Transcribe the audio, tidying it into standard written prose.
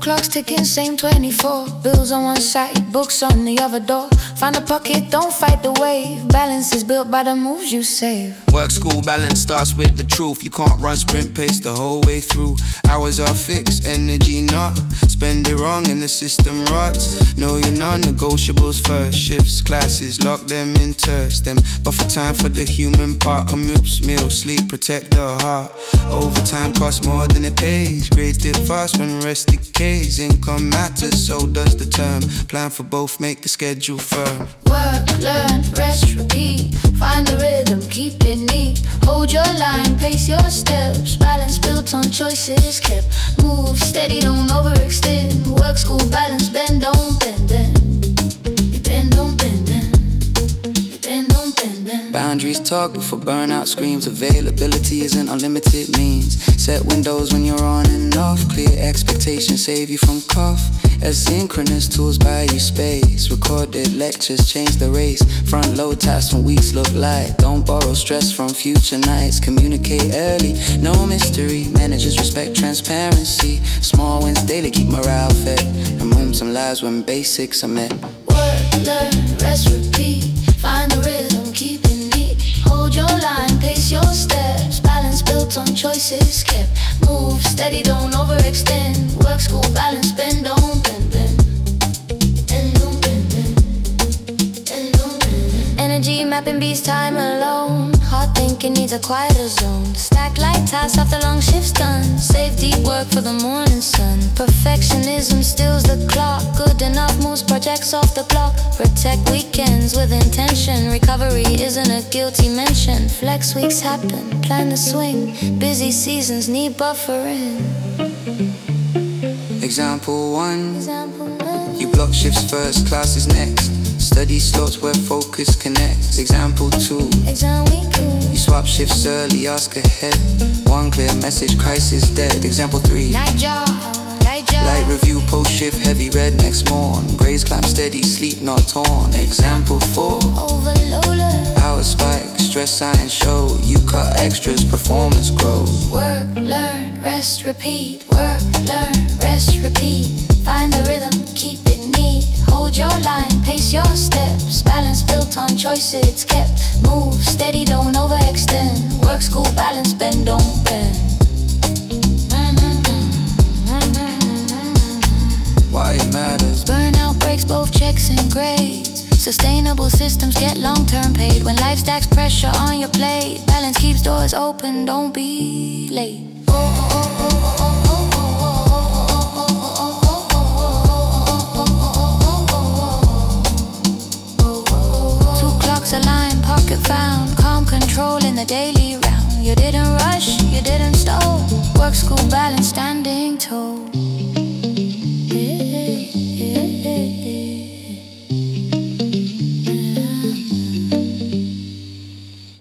clocks ticking, same 24. Bills on one side, books on the other door. Find a pocket, don't fight the wave. Balance is built by the moves you save. Work school balance starts with the truth. You can't run sprint pace the whole way through. Hours are fixed, energy not. Spend it wrong and the system rots. Know your non-negotiables first. Shifts, classes, lock them in turst. Them buffer time for the human part. Commutes, meals, sleep, protect the heart. Overtime costs more than it pays. Grades dip fast when rest decays. Income matters, so does the term. Plan for both, make the schedule firm. Work, learn, rest, repeat. Find the rhythm, keep it neat. Hold your line, pace your steps. Balance built on choices kept. Move steady, don't overextend. Work, school, balance, bend, don't bend then. You bend, don't bend then. You bend, don't bend then. Boundaries talk before burnout screams. Availability isn't unlimited means. Set windows when you're on and off. Clear expectations save you from cough. Asynchronous tools buy you space. Recorded lectures change the race. Front load tasks when weeks look light. Don't borrow stress from future nights. Communicate early, no mystery. Managers respect transparency. Small wins daily keep morale fed. Remove some lives when basics are met. Work, learn, rest, repeat. Find the rhythm, keep it neat. Hold your line, pace your steps. Balance built on choices kept. Move steady, don't overextend. Work, school, balance, bend, don't bend, bend. Bend, don't bend, bend. Bend, don't bend, bend. Energy mapping beats time alone. Hard thinking needs a quieter zone. Stack light tasks after long shifts done. Save deep work for the morning sun. Perfectionism steals the clock. Good enough moves projects off the block. Protect weekends with intention. Recovery isn't a guilty mention. Flex weeks happen, plan the swing. Busy seasons need buffering. Example 1. You block shifts first, classes next. Study slots where focus connects. Example 2. You swap shifts early, ask ahead. One clear message, crisis dead. Example 3. Night job. Light review, post shift, heavy red next morn. Grades climb steady, sleep not torn. Example 4. Overloader. Power spike, stress signs show. You cut extras, performance grows. Work, learn, rest, repeat. Work, learn, rest, repeat. Find the rhythm, keep it neat. Hold your line, pace your steps. Balance built on choices kept. Move steady, don't overextend. Work, school, balance, bend, don't bend. Why it matters. Burnout breaks both checks and grades. Sustainable systems get long-term paid. When life stacks pressure on your plate, balance keeps doors open, don't be late. Two clocks aligned, pocket found. Calm control in the daily round. You didn't rush, you didn't stall. Work, school, balance, standing tall.